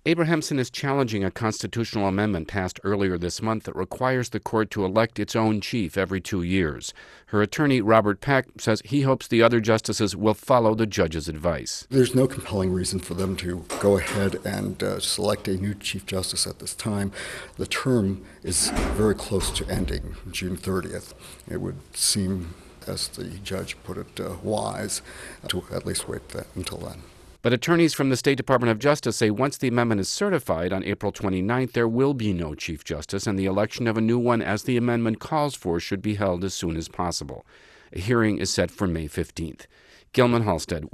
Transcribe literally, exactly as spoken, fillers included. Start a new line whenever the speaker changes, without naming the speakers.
Abrahamson is challenging a constitutional amendment passed earlier this month that requires the court to elect its own chief every two years. Her attorney, Robert Peck, says he hopes the other justices will follow the judge's advice.
There's no compelling reason for them to go ahead and uh, select a new chief justice at this time. The term is very close to ending, June thirtieth. It would seem, as the judge put it, uh, wise to at least wait that until then.
But attorneys from the State Department of Justice say once the amendment is certified on April twenty-ninth, there will be no Chief Justice, and the election of a new one, as the amendment calls for, should be held as soon as possible. A hearing is set for May fifteenth. Gilman Halstead.